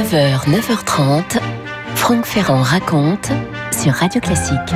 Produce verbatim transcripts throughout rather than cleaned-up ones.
neuf heures, neuf heures trente, Franck Ferrand raconte sur Radio Classique.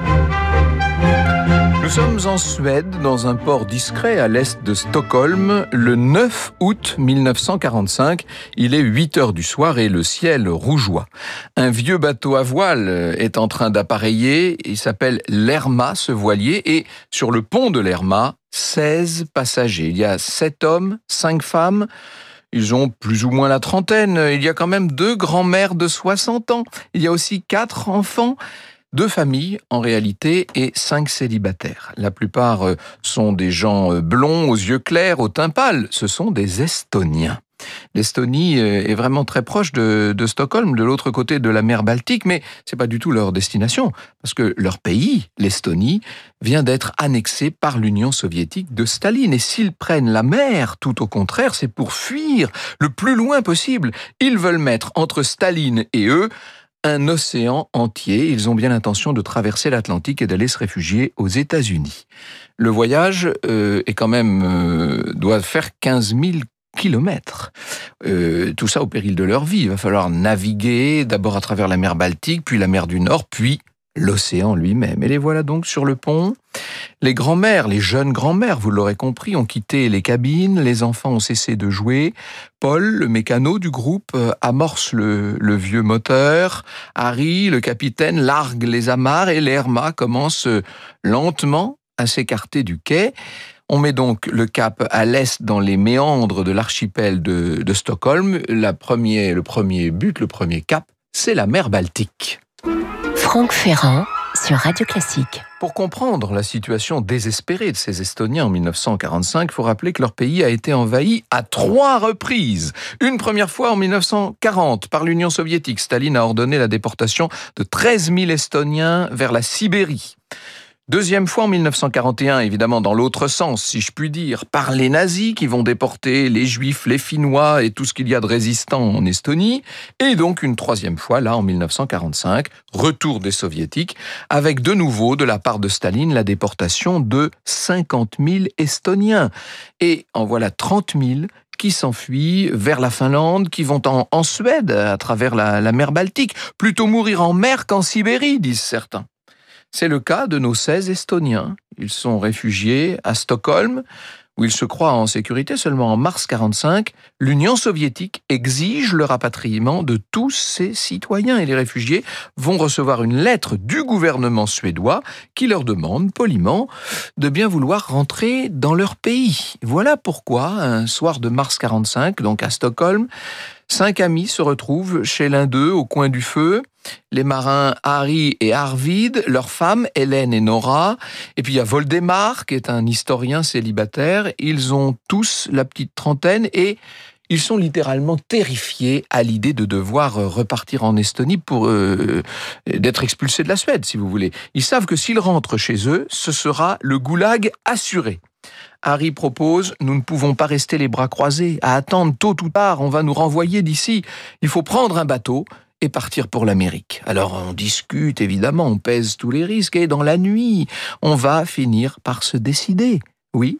Nous sommes en Suède, dans un port discret à l'est de Stockholm, le neuf août mille neuf cent quarante-cinq. Il est huit heures du soir et le ciel rougeoie. Un vieux bateau à voile est en train d'appareiller. Il s'appelle l'Erma, ce voilier, et sur le pont de l'Erma, seize passagers. Il y a sept hommes, cinq femmes. Ils ont plus ou moins la trentaine. Il y a quand même deux grands-mères de soixante ans. Il y a aussi quatre enfants. Deux familles, en réalité, et cinq célibataires. La plupart sont des gens blonds, aux yeux clairs, au teint pâle. Ce sont des Estoniens. L'Estonie est vraiment très proche de, de Stockholm, de l'autre côté de la mer Baltique, mais c'est pas du tout leur destination, parce que leur pays, l'Estonie, vient d'être annexé par l'Union soviétique de Staline. Et s'ils prennent la mer, tout au contraire, c'est pour fuir le plus loin possible. Ils veulent mettre entre Staline et eux un océan entier. Ils ont bien l'intention de traverser l'Atlantique et d'aller se réfugier aux États-Unis. Le voyage euh, est quand même euh, doit faire quinze mille kilomètres. Euh, tout ça au péril de leur vie. Il va falloir naviguer d'abord à travers la mer Baltique, puis la mer du Nord, puis l'océan lui-même. Et les voilà donc sur le pont. Les grands-mères, les jeunes grands-mères, vous l'aurez compris, ont quitté les cabines, les enfants ont cessé de jouer. Paul, le mécano du groupe, amorce le, le vieux moteur. Harry, le capitaine, largue les amarres et l'Erma commence lentement à s'écarter du quai. On met donc le cap à l'est dans les méandres de l'archipel de, de Stockholm. La premier, le premier but, le premier cap, c'est la mer Baltique. Franck Ferrand sur Radio Classique. Pour comprendre la situation désespérée de ces Estoniens en mille neuf cent quarante-cinq, il faut rappeler que leur pays a été envahi à trois reprises. Une première fois en mille neuf cent quarante par l'Union soviétique. Staline a ordonné la déportation de treize mille Estoniens vers la Sibérie. Deuxième fois en mille neuf cent quarante et un, évidemment dans l'autre sens, si je puis dire, par les nazis qui vont déporter les juifs, les finnois et tout ce qu'il y a de résistant en Estonie. Et donc une troisième fois, là en mille neuf cent quarante-cinq, retour des soviétiques, avec de nouveau de la part de Staline la déportation de cinquante mille Estoniens. Et en voilà trente mille qui s'enfuient vers la Finlande, qui vont en, en Suède à travers la, la mer Baltique. Plutôt mourir en mer qu'en Sibérie, disent certains. C'est le cas de nos seize Estoniens. Ils sont réfugiés à Stockholm, où ils se croient en sécurité. Seulement en mars quarante-cinq, l'Union soviétique exige le rapatriement de tous ses citoyens. Et les réfugiés vont recevoir une lettre du gouvernement suédois qui leur demande poliment de bien vouloir rentrer dans leur pays. Voilà pourquoi, un soir de mars quarante-cinq, donc à Stockholm, cinq amis se retrouvent chez l'un d'eux au coin du feu. Les marins Harry et Arvid, leurs femmes Hélène et Nora, et puis il y a Voldemar qui est un historien célibataire. Ils ont tous la petite trentaine et ils sont littéralement terrifiés à l'idée de devoir repartir en Estonie pour euh, d'être expulsés de la Suède, si vous voulez. Ils savent que s'ils rentrent chez eux, ce sera le goulag assuré. Harry propose « Nous ne pouvons pas rester les bras croisés, à attendre tôt ou tard, on va nous renvoyer d'ici. Il faut prendre un bateau et partir pour l'Amérique. » Alors on discute, évidemment, on pèse tous les risques, et dans la nuit, on va finir par se décider. Oui,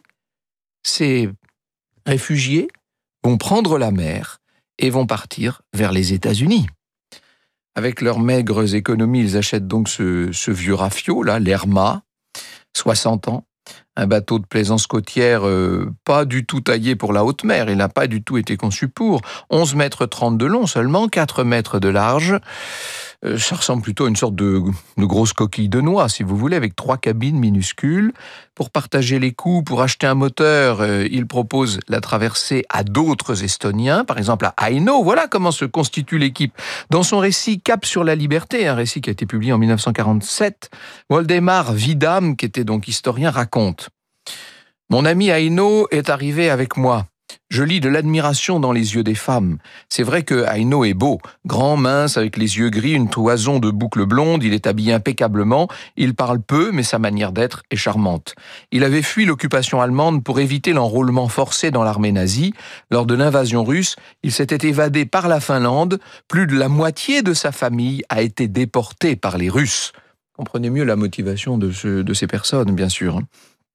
ces réfugiés vont prendre la mer et vont partir vers les États-Unis. Avec leurs maigres économies, ils achètent donc ce, ce vieux rafio, là, l'Erma, soixante ans. Un bateau de plaisance côtière euh, pas du tout taillé pour la haute mer. Il n'a pas du tout été conçu pour. onze mètres trente de long seulement, quatre mètres de large. Euh, ça ressemble plutôt à une sorte de, de grosse coquille de noix, si vous voulez, avec trois cabines minuscules. Pour partager les coûts, pour acheter un moteur, euh, il propose la traversée à d'autres Estoniens, par exemple à Aino. Voilà comment se constitue l'équipe. Dans son récit Cap sur la liberté, un récit qui a été publié en mille neuf cent quarante-sept, Woldemar Vidam, qui était donc historien, raconte « Mon ami Aino est arrivé avec moi. Je lis de l'admiration dans les yeux des femmes. C'est vrai que Aino est beau, grand, mince, avec les yeux gris, une toison de boucles blondes, il est habillé impeccablement, il parle peu, mais sa manière d'être est charmante. Il avait fui l'occupation allemande pour éviter l'enrôlement forcé dans l'armée nazie. Lors de l'invasion russe, il s'était évadé par la Finlande. Plus de la moitié de sa famille a été déportée par les Russes. » Comprenez mieux la motivation de, ce, de ces personnes, bien sûr.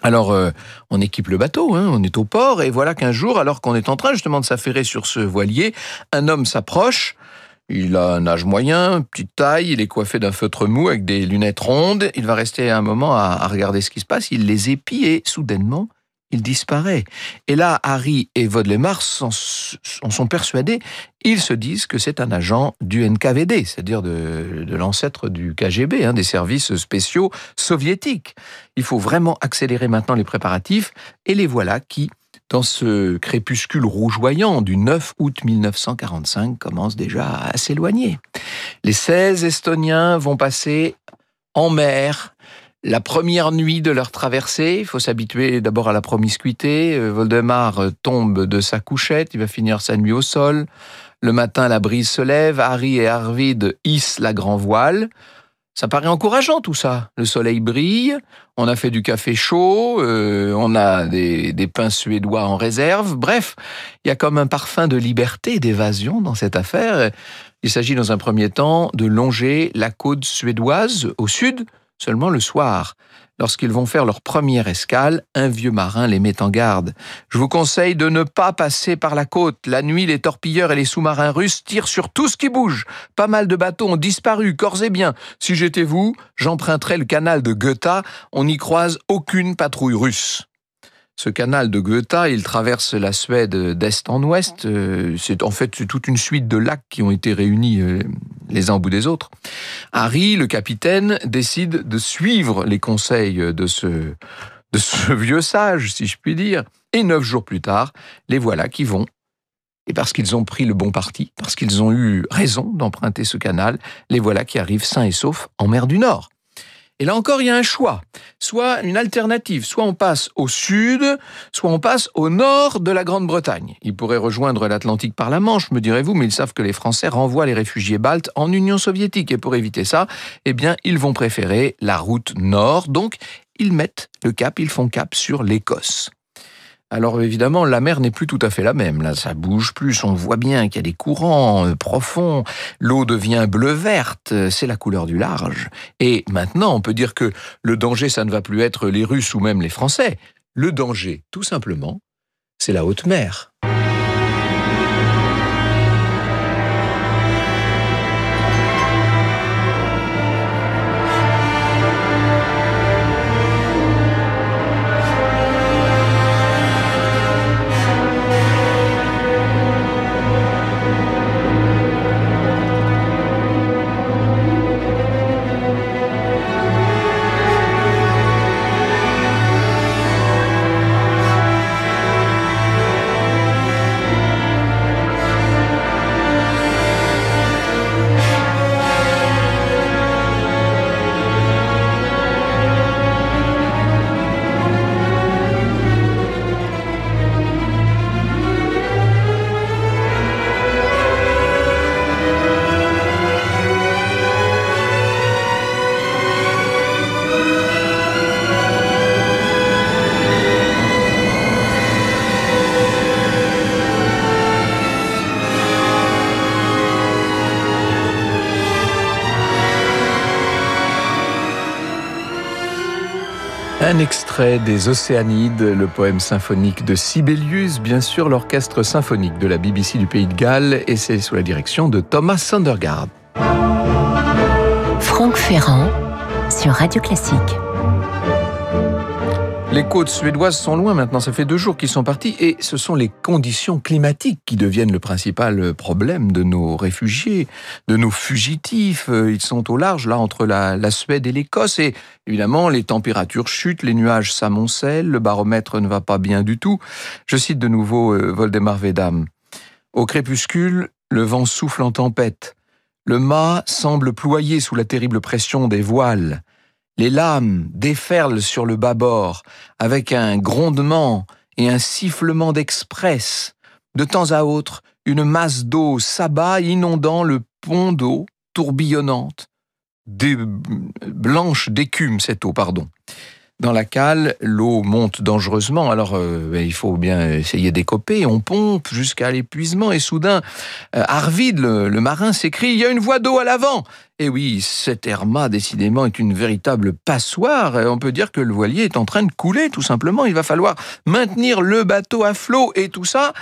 Alors, euh, on équipe le bateau, hein, on est au port, et voilà qu'un jour, alors qu'on est en train justement de s'affairer sur ce voilier, un homme s'approche. Il a un âge moyen, petite taille, il est coiffé d'un feutre mou avec des lunettes rondes. Il va rester un moment à, à regarder ce qui se passe, il les épie et soudainement, il disparaît. Et là, Harry et Voldemar en sont persuadés. Ils se disent que c'est un agent du N K V D, c'est-à-dire de, de l'ancêtre du K G B, hein, des services spéciaux soviétiques. Il faut vraiment accélérer maintenant les préparatifs. Et les voilà qui, dans ce crépuscule rougeoyant du neuf août mille neuf cent quarante-cinq, commencent déjà à s'éloigner. Les seize Estoniens vont passer en mer la première nuit de leur traversée. Il faut s'habituer d'abord à la promiscuité. Voldemar tombe de sa couchette, il va finir sa nuit au sol. Le matin, la brise se lève, Harry et Arvid hissent la grand voile. Ça paraît encourageant tout ça. Le soleil brille, on a fait du café chaud, euh, on a des, des pains suédois en réserve. Bref, il y a comme un parfum de liberté et d'évasion dans cette affaire. Il s'agit dans un premier temps de longer la côte suédoise au sud, seulement le soir. Lorsqu'ils vont faire leur première escale, un vieux marin les met en garde. Je vous conseille de ne pas passer par la côte. La nuit, les torpilleurs et les sous-marins russes tirent sur tout ce qui bouge. Pas mal de bateaux ont disparu, corps et biens. Si j'étais vous, j'emprunterais le canal de Gotha. On n'y croise aucune patrouille russe. Ce canal de Gotha, il traverse la Suède d'est en ouest. C'est en fait toute une suite de lacs qui ont été réunis les uns au bout des autres. Harry, le capitaine, décide de suivre les conseils de ce, de ce vieux sage, si je puis dire. Et neuf jours plus tard, les voilà qui vont. Et parce qu'ils ont pris le bon parti, parce qu'ils ont eu raison d'emprunter ce canal, les voilà qui arrivent sains et saufs en mer du Nord. Et là encore, il y a un choix, soit une alternative, soit on passe au sud, soit on passe au nord de la Grande-Bretagne. Ils pourraient rejoindre l'Atlantique par la Manche, me direz-vous, mais ils savent que les Français renvoient les réfugiés baltes en Union soviétique. Et pour éviter ça, eh bien, ils vont préférer la route nord. Donc, ils mettent le cap, ils font cap sur l'Écosse. Alors évidemment, la mer n'est plus tout à fait la même. Là, ça bouge plus, on voit bien qu'il y a des courants euh, profonds, l'eau devient bleu-verte, c'est la couleur du large. Et maintenant, on peut dire que le danger, ça ne va plus être les Russes ou même les Français. Le danger, tout simplement, c'est la haute mer. Un extrait des Océanides, le poème symphonique de Sibelius, bien sûr l'orchestre symphonique de la B B C du Pays de Galles, et c'est sous la direction de Thomas Sondergaard. Franck Ferrand sur Radio Classique. Les côtes suédoises sont loin maintenant, ça fait deux jours qu'ils sont partis et ce sont les conditions climatiques qui deviennent le principal problème de nos réfugiés, de nos fugitifs. Ils sont au large, là, entre la, la Suède et l'Écosse et évidemment, les températures chutent, les nuages s'amoncellent, le baromètre ne va pas bien du tout. Je cite de nouveau euh, Voldemar Vedam. Au crépuscule, le vent souffle en tempête. Le mât semble ployer sous la terrible pression des voiles. Les lames déferlent sur le bâbord avec un grondement et un sifflement d'express. De temps à autre, une masse d'eau s'abat inondant le pont d'eau tourbillonnante. Des... Blanche d'écume, cette eau, pardon. Dans la cale, l'eau monte dangereusement, alors euh, ben, il faut bien essayer d'écoper, on pompe jusqu'à l'épuisement, et soudain, euh, Arvid, le, le marin, s'écrie « Il y a une voie d'eau à l'avant !» Et oui, cette Herma, décidément, est une véritable passoire, et on peut dire que le voilier est en train de couler, tout simplement. Il va falloir maintenir le bateau à flot, et tout ça,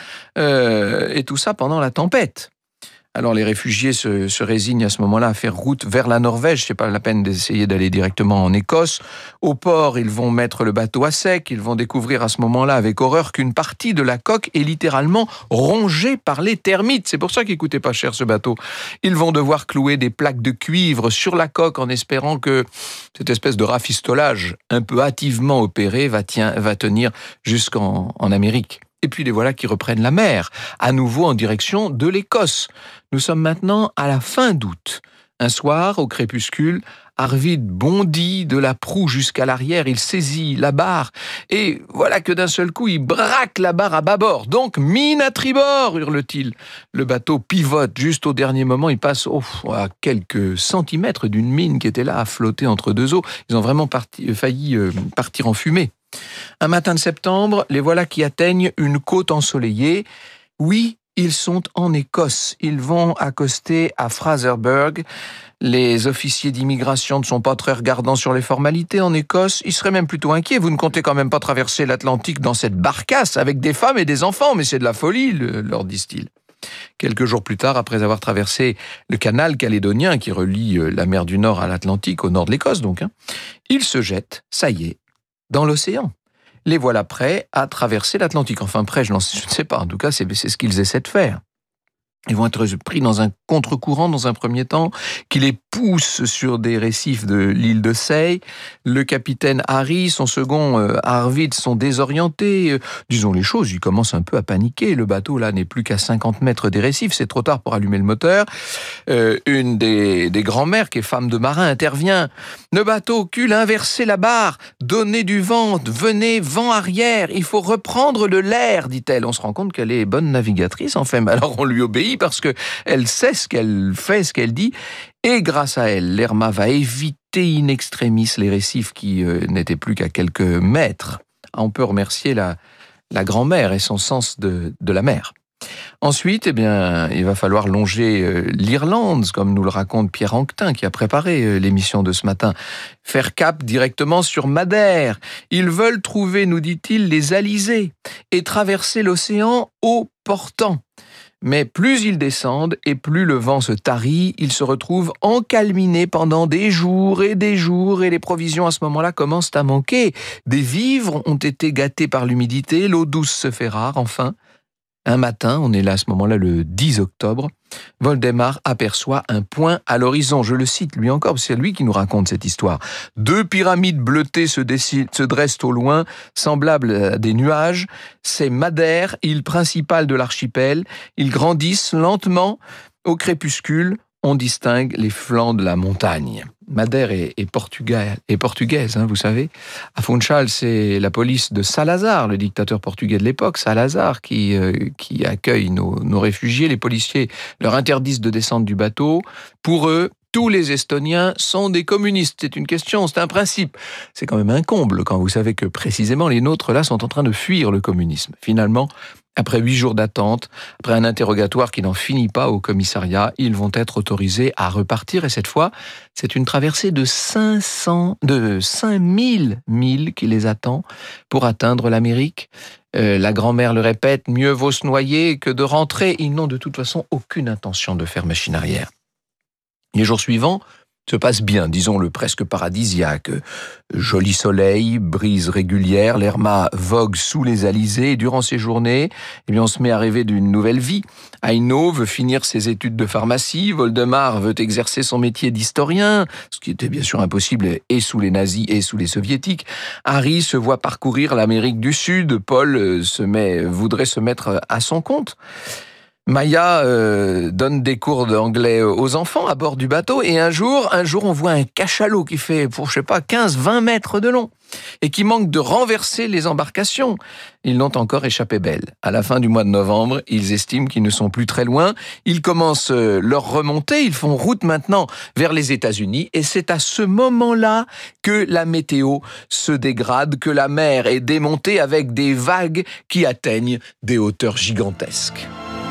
euh, et tout ça pendant la tempête. Alors les réfugiés se, se résignent à ce moment-là à faire route vers la Norvège. C'est pas la peine d'essayer d'aller directement en Écosse. Au port, ils vont mettre le bateau à sec. Ils vont découvrir à ce moment-là avec horreur qu'une partie de la coque est littéralement rongée par les termites. C'est pour ça qu'il coûtait pas cher ce bateau. Ils vont devoir clouer des plaques de cuivre sur la coque en espérant que cette espèce de rafistolage un peu hâtivement opéré va, tien, va tenir jusqu'en en Amérique. Et puis les voilà qui reprennent la mer, à nouveau en direction de l'Écosse. Nous sommes maintenant à la fin d'août. Un soir, au crépuscule, Arvid bondit de la proue jusqu'à l'arrière, il saisit la barre, et voilà que d'un seul coup, il braque la barre à bâbord. Donc, mine à tribord, hurle-t-il. Le bateau pivote juste au dernier moment, il passe oh, à quelques centimètres d'une mine qui était là à flotter entre deux eaux. Ils ont vraiment parti, failli euh, partir en fumée. Un matin de septembre, les voilà qui atteignent une côte ensoleillée. Oui, ils sont en Écosse. Ils vont accoster à Fraserburgh. Les officiers d'immigration ne sont pas très regardants sur les formalités en Écosse. Ils seraient même plutôt inquiets. Vous ne comptez quand même pas traverser l'Atlantique dans cette barcasse avec des femmes et des enfants, mais c'est de la folie, leur disent-ils. Quelques jours plus tard, après avoir traversé le canal calédonien qui relie la mer du Nord à l'Atlantique, au nord de l'Écosse donc, hein, ils se jettent, ça y est, dans l'océan. Les voilà prêts à traverser l'Atlantique. Enfin, prêts, je, je ne sais pas. En tout cas, c'est, c'est ce qu'ils essaient de faire. Ils vont être pris dans un contre-courant dans un premier temps, qui les pousse sur des récifs de l'île de Seil. Le capitaine Harry, son second euh, Arvid sont désorientés. Euh, disons les choses, ils commencent un peu à paniquer. Le bateau, là, n'est plus qu'à cinquante mètres des récifs. C'est trop tard pour allumer le moteur. Euh, une des, des grands-mères, qui est femme de marin, intervient. Le bateau cule, inversez la barre, donnez du vent, venez, vent arrière. Il faut reprendre de l'air, dit-elle. On se rend compte qu'elle est bonne navigatrice, en fait. Mais alors, on lui obéit parce qu'elle sait ce qu'elle fait, ce qu'elle dit, et grâce à elle, l'Herma va éviter in extremis les récifs qui euh, n'étaient plus qu'à quelques mètres. On peut remercier la, la grand-mère et son sens de, de la mer. Ensuite, eh bien, il va falloir longer euh, l'Irlande, comme nous le raconte Pierre Anquetin, qui a préparé euh, l'émission de ce matin. Faire cap directement sur Madère. Ils veulent trouver, nous dit-il, les alizés et traverser l'océan au portant. Mais plus ils descendent et plus le vent se tarit, ils se retrouvent encalminés pendant des jours et des jours et les provisions à ce moment-là commencent à manquer. Des vivres ont été gâtés par l'humidité, l'eau douce se fait rare, enfin. Un matin, on est là à ce moment-là le dix octobre, Voldemar aperçoit un point à l'horizon. Je le cite lui encore, c'est lui qui nous raconte cette histoire. Deux pyramides bleutées se, décident, se dressent au loin, semblables à des nuages. C'est Madère, île principale de l'archipel. Ils grandissent lentement. Au crépuscule, on distingue les flancs de la montagne. Madère est, est, portugais, est portugaise, hein, vous savez. À Funchal, c'est la police de Salazar, le dictateur portugais de l'époque, Salazar, qui, euh, qui accueille nos, nos réfugiés. Les policiers leur interdisent de descendre du bateau. Pour eux, tous les Estoniens sont des communistes. C'est une question, c'est un principe. C'est quand même un comble quand vous savez que précisément les nôtres, là, sont en train de fuir le communisme. Finalement, après huit jours d'attente, après un interrogatoire qui n'en finit pas au commissariat, ils vont être autorisés à repartir. Et cette fois, c'est une traversée de cinq cents, de cinq mille milles qui les attend pour atteindre l'Amérique. Euh, la grand-mère le répète, mieux vaut se noyer que de rentrer. Ils n'ont de toute façon aucune intention de faire machine arrière. Les jours suivants se passent bien, disons-le, presque paradisiaque. Joli soleil, brise régulière, l'Herma vogue sous les alizés. Et durant ces journées, eh bien, on se met à rêver d'une nouvelle vie. Aino veut finir ses études de pharmacie, Voldemar veut exercer son métier d'historien, ce qui était bien sûr impossible et sous les nazis et sous les soviétiques. Harry se voit parcourir l'Amérique du Sud, Paul se met, voudrait se mettre à son compte. Maya euh, donne des cours d'anglais aux enfants à bord du bateau et un jour, un jour on voit un cachalot qui fait, pour je sais pas, quinze vingt mètres de long. et qui manquent de renverser les embarcations. Ils n'ont encore échappé belle. À la fin du mois de novembre, ils estiment qu'ils ne sont plus très loin. Ils commencent leur remontée. Ils font route maintenant vers les États-Unis. Et c'est à ce moment-là que la météo se dégrade, que la mer est démontée avec des vagues qui atteignent des hauteurs gigantesques.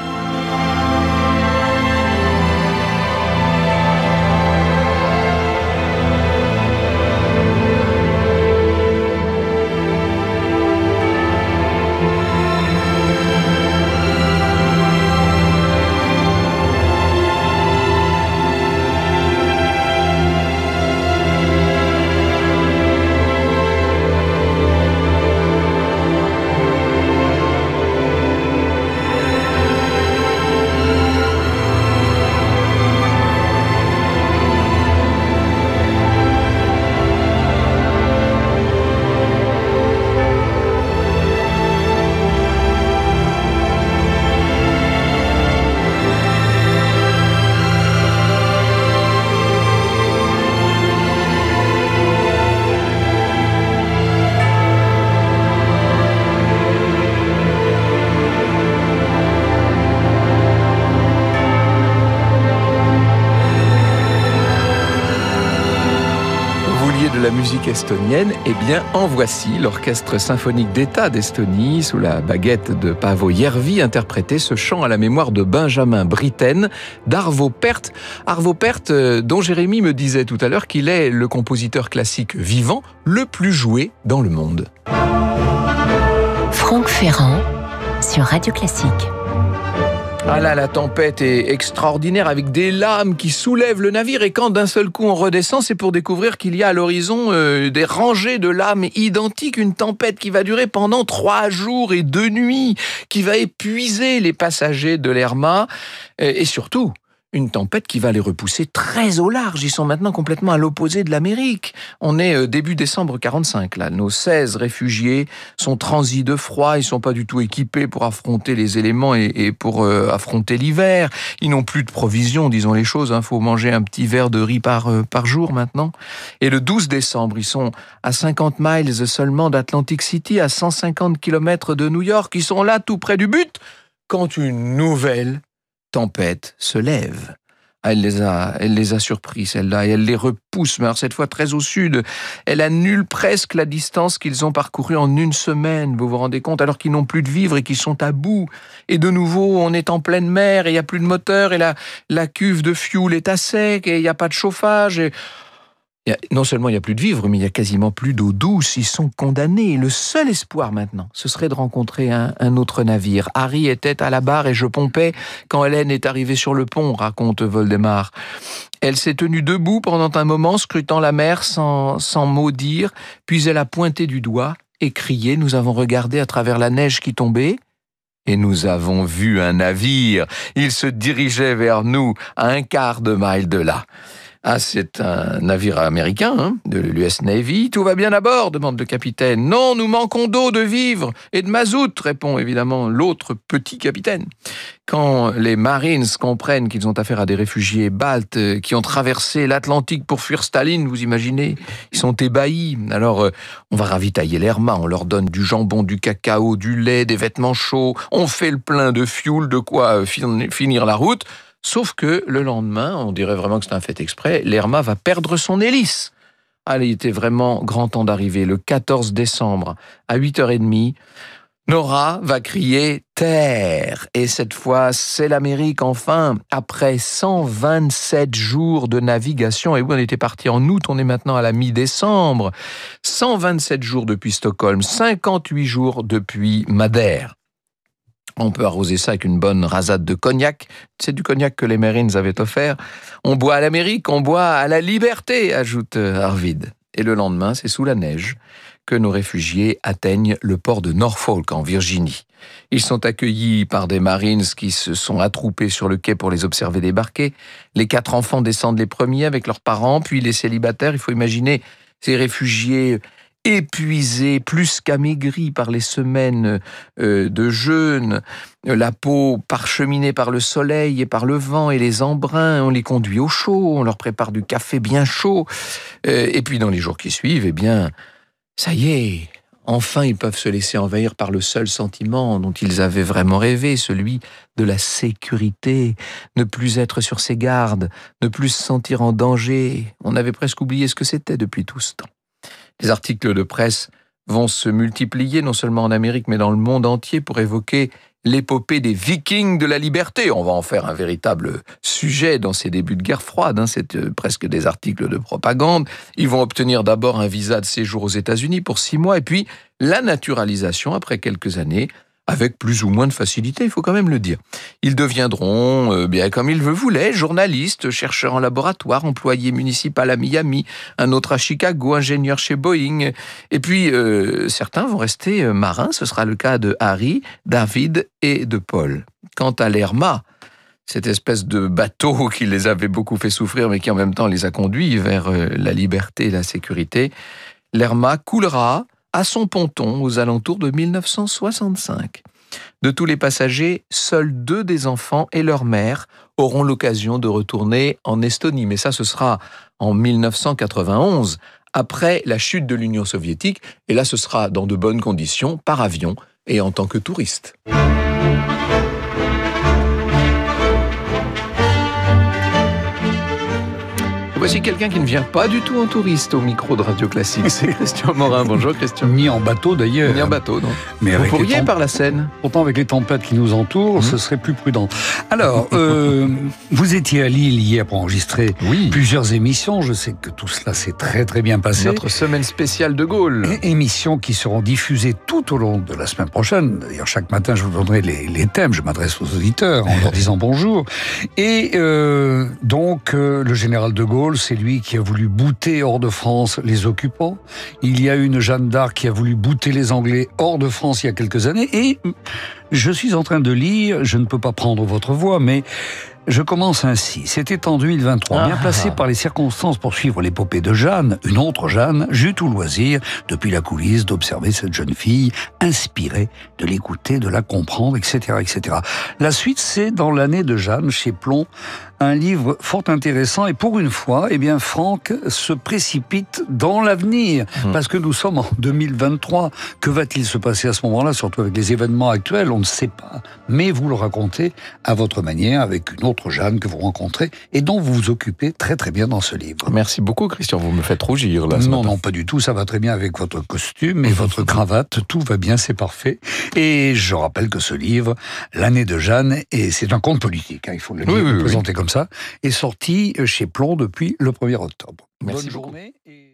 De la musique estonienne, eh bien en voici. L'Orchestre symphonique d'État d'Estonie, sous la baguette de Paavo Järvi, interprétait ce chant à la mémoire de Benjamin Britten, d'Arvo Pärt. Arvo Pärt, dont Jérémy me disait tout à l'heure qu'il est le compositeur classique vivant le plus joué dans le monde. Franck Ferrand sur Radio Classique. Ah là, la tempête est extraordinaire avec des lames qui soulèvent le navire et quand d'un seul coup on redescend, c'est pour découvrir qu'il y a à l'horizon euh, des rangées de lames identiques, une tempête qui va durer pendant trois jours et deux nuits, qui va épuiser les passagers de l'Erma et, et surtout une tempête qui va les repousser très au large. Ils sont maintenant complètement à l'opposé de l'Amérique. On est début décembre quarante-cinq, là. Nos seize réfugiés sont transis de froid. Ils sont pas du tout équipés pour affronter les éléments et, et pour euh, affronter l'hiver. Ils n'ont plus de provisions, disons les choses. Hein. Faut manger un petit verre de riz par, euh, par jour maintenant. Et le douze décembre, ils sont à cinquante miles seulement d'Atlantic City, à cent cinquante kilomètres de New York. Ils sont là, tout près du but, quand une nouvelle tempête se lève. Ah, elle les a, elle les a surpris, celle-là, et elle les repousse, mais alors cette fois très au sud. Elle annule presque la distance qu'ils ont parcourue en une semaine, vous vous rendez compte, alors qu'ils n'ont plus de vivres et qu'ils sont à bout. Et de nouveau, on est en pleine mer, et il n'y a plus de moteur, et la, la cuve de fuel est à sec, et il n'y a pas de chauffage, et... Non seulement il n'y a plus de vivres, mais il n'y a quasiment plus d'eau douce. Ils sont condamnés. Le seul espoir maintenant, ce serait de rencontrer un, un autre navire. Harry était à la barre et je pompais quand Hélène est arrivée sur le pont, raconte Voldemar. Elle s'est tenue debout pendant un moment, scrutant la mer sans, sans mot dire, puis elle a pointé du doigt et crié. Nous avons regardé à travers la neige qui tombait. Et nous avons vu un navire. Il se dirigeait vers nous à un quart de mille de là. Ah, c'est un navire américain, hein, de l'U S Navy. Tout va bien à bord, demande le capitaine. Non, nous manquons d'eau, de vivres et de mazout, répond évidemment l'autre petit capitaine. Quand les Marines comprennent qu'ils ont affaire à des réfugiés baltes qui ont traversé l'Atlantique pour fuir Staline, vous imaginez, ils sont ébahis. Alors, euh, on va ravitailler l'Erma, on leur donne du jambon, du cacao, du lait, des vêtements chauds, on fait le plein de fuel, de quoi finir la route. Sauf que le lendemain, on dirait vraiment que c'est un fait exprès, l'Erma va perdre son hélice. Ah, il était vraiment grand temps d'arriver. Le quatorze décembre, à huit heures trente, Nora va crier « Terre !» Et cette fois, c'est l'Amérique, enfin, après cent vingt-sept jours de navigation. Et oui, on était parti en août, on est maintenant à la mi-décembre. cent vingt-sept jours depuis Stockholm, cinquante-huit jours depuis Madère. On peut arroser ça avec une bonne rasade de cognac. C'est du cognac que les Marines avaient offert. On boit à l'Amérique, on boit à la liberté, ajoute Arvid. Et le lendemain, c'est sous la neige que nos réfugiés atteignent le port de Norfolk, en Virginie. Ils sont accueillis par des Marines qui se sont attroupés sur le quai pour les observer débarquer. Les quatre enfants descendent les premiers avec leurs parents, puis les célibataires. Il faut imaginer ces réfugiés épuisés, plus qu'amaigris par les semaines euh, de jeûne, la peau parcheminée par le soleil et par le vent et les embruns, on les conduit au chaud, on leur prépare du café bien chaud, euh, et puis dans les jours qui suivent, eh bien, Ça y est, enfin ils peuvent se laisser envahir par le seul sentiment dont ils avaient vraiment rêvé, celui de la sécurité, ne plus être sur ses gardes, ne plus se sentir en danger. On avait presque oublié ce que c'était depuis tout ce temps. Les articles de presse vont se multiplier non seulement en Amérique mais dans le monde entier pour évoquer l'épopée des Vikings de la liberté. On va en faire un véritable sujet dans ces débuts de guerre froide. Hein. C'est euh, presque des articles de propagande. Ils vont obtenir d'abord un visa de séjour aux États-Unis pour six mois et puis la naturalisation après quelques années, avec plus ou moins de facilité, il faut quand même le dire. Ils deviendront, euh, bien comme ils le voulaient, journalistes, chercheurs en laboratoire, employés municipaux à Miami, un autre à Chicago, ingénieur chez Boeing. Et puis, euh, certains vont rester marins. Ce sera le cas de Harry, David et de Paul. Quant à l'Herma, cette espèce de bateau qui les avait beaucoup fait souffrir, mais qui en même temps les a conduits vers euh, la liberté et la sécurité, l'Herma coulera à son ponton aux alentours de mille neuf cent soixante-cinq. De tous les passagers, seuls deux des enfants et leur mère auront l'occasion de retourner en Estonie. Mais ça, ce sera en mille neuf cent quatre-vingt-onze, après la chute de l'Union soviétique. Et là, ce sera dans de bonnes conditions, par avion et en tant que touristes. Voici quelqu'un qui ne vient pas du tout en touriste au micro de Radio Classique. C'est Christian Morin. Bonjour Christian. Ni en bateau d'ailleurs. Ni en bateau, non. Mais Vous avec pourriez les temp- par la Seine. Pourtant, avec les tempêtes qui nous entourent, mmh. ce serait plus prudent. Alors, euh, vous étiez à Lille hier pour enregistrer oui. plusieurs émissions. Je sais que tout cela s'est très très bien passé. Notre semaine spéciale de Gaulle. Et émissions qui seront diffusées tout au long de la semaine prochaine. D'ailleurs, chaque matin, je vous donnerai les, les thèmes. Je m'adresse aux auditeurs en leur disant bonjour. Et euh, donc, euh, le général de Gaulle, c'est lui qui a voulu bouter hors de France les occupants. Il y a une Jeanne d'Arc qui a voulu bouter les Anglais hors de France il y a quelques années. Et je suis en train de lire, je ne peux pas prendre votre voix, mais je commence ainsi. C'était en deux mille vingt-trois, bien placé par les circonstances pour suivre l'épopée de Jeanne, une autre Jeanne, j'eus tout loisir, depuis la coulisse, d'observer cette jeune fille, inspirée, de l'écouter, de la comprendre, et cetera, et cetera. La suite, c'est dans l'année de Jeanne, chez Plon, un livre fort intéressant, et pour une fois, eh bien, Franck se précipite dans l'avenir, mmh. parce que nous sommes en deux mille vingt-trois. Que va-t-il se passer à ce moment-là, surtout avec les événements actuels? On ne sait pas. Mais vous le racontez à votre manière, avec une autre Jeanne que vous rencontrez, et dont vous vous occupez très très bien dans ce livre. Merci beaucoup, Christian, vous me faites rougir, là. Non, non, pas du tout, ça va très bien avec votre costume et votre cravate, tout va bien, c'est parfait. Et je rappelle que ce livre, L'année de Jeanne, et c'est un conte politique, hein, il faut le, oui, oui, le présenter oui. comme ça, est sorti chez Plon depuis le premier octobre. Merci Bonne beaucoup. journée. Et...